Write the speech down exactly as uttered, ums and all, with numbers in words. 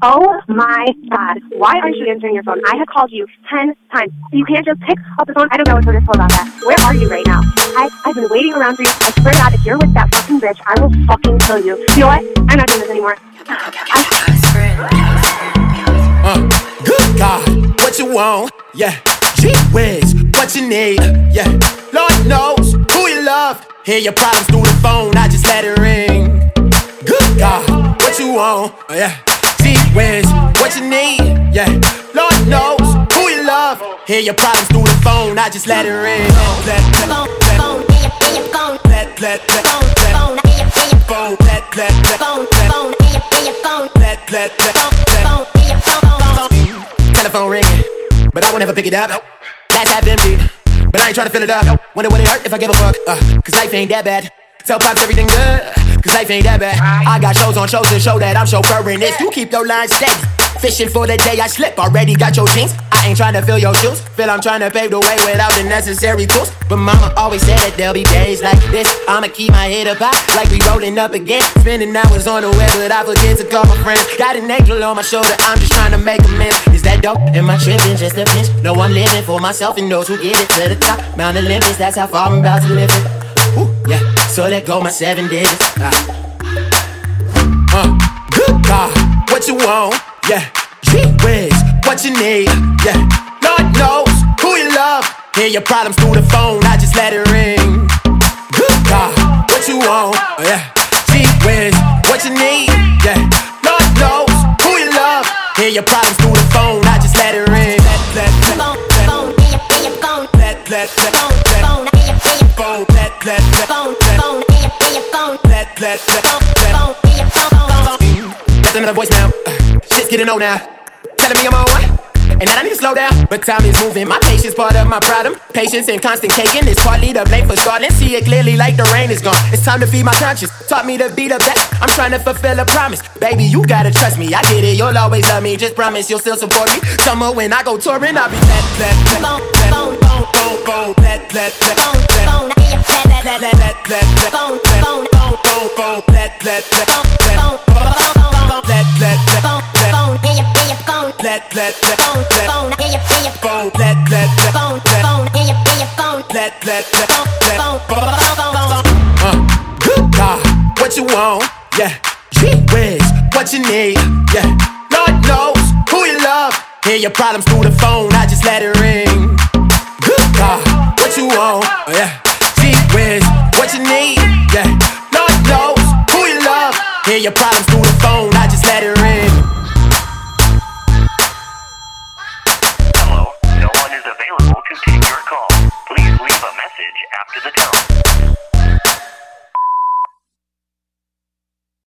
Oh my God. Why aren't you answering your phone? I have called you ten times. You can't just pick up the phone. I don't know what's so difficult about that. Where are you right now? I, I've been waiting around for you. I swear to God, if you're with that fucking bitch, I will fucking kill you. You know what? I'm not doing this anymore. I... Uh, good God, what you want? Yeah. Gee whiz, what you need? Yeah. Lord knows who you love. Hear your problems through the phone. I just let it ring. Good God, what you want? Oh, yeah. Gee whiz, what you need? Yeah. Lord knows who you love. Hear your problems through the phone. I just let it ring. Let, let, let, let, let, let, let, telephone ringing, but I won't ever pick it up. Glass half empty, but I ain't trying to fill it up. Wonder what it hurt if I give a fuck. Uh, Cause life ain't that bad. Tell Pops everything good, cause life ain't that bad. I got shows on shows to show that I'm chauffeuring this. You keep your line steady, fishing for the day I slip. Already got your jeans, I ain't trying to fill your shoes. Feel I'm trying to pave the way without the necessary tools. But mama always said that there'll be days like this. I'ma keep my head up high, like we rolling up again. Spending hours on the web, but I forget to call my friends. Got an angel on my shoulder, I'm just trying to make amends. Is that dope? Am I tripping? Just a pinch. No, I'm living for myself and those who get it to the top. Mount Olympus, that's how far I'm about to live it. Ooh, yeah, so let go my seven digits. Ah. Uh, good God, what you want? Yeah, gee whiz, what you need? Yeah, Lord knows who you love. Hear your problems through the phone, I just let it ring. Good God, what you want? Oh, yeah, gee whiz, what you need? Yeah, Lord knows who you love. Hear your problems through the phone, I just let it ring. Let, let, let, let, let, let, let, let, phone, let, let, let, phone, phone, let, let, let, phone, that's another voicemail. Uh, shit's getting old now. Telling me I'm on one, and that I need to slow down. But time is moving, my patience part of my problem. Patience and constant caking is partly the blame for starting. See it clearly like the rain is gone. It's time to feed my conscience. Taught me to be the best. I'm trying to fulfill a promise. Baby, you gotta trust me. I get it, you'll always love me. Just promise you'll still support me. Summer when I go touring, I'll be let, let, let, let, phone, phone, phone, phone, let, let, let, phone, phone, let, let, let, let, let, phone, phone, phone, phone, phone, let, let, let, phone, phone, let, let, let, phone, let, let, let, phone, phone, let, let, let, phone, phone, let, let, let, phone. Uh, good God, what you want? Yeah, gee whiz, what you need? Yeah, Lord knows who you love. Hear your problems through the phone, I just let it ring. Good God, what you want? Oh, yeah, gee whiz, what you need? Yeah, Lord knows who you love. Hear your problems through the phone, I just let it ring. Hello, no one is available to take your call. Please leave a message after the tone.